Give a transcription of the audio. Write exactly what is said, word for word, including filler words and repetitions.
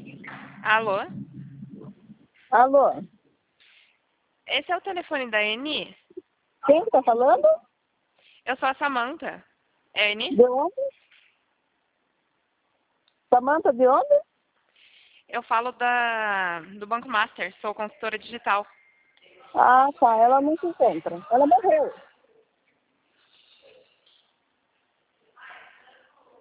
Alô? Alô? Esse é o telefone da Eni? Quem tá falando? Eu sou a Samantha. É a Eni? De onde? Samanta, de onde? Eu falo da, do Banco Master, sou consultora digital. Ah, tá. Ela não se encontra. Ela morreu.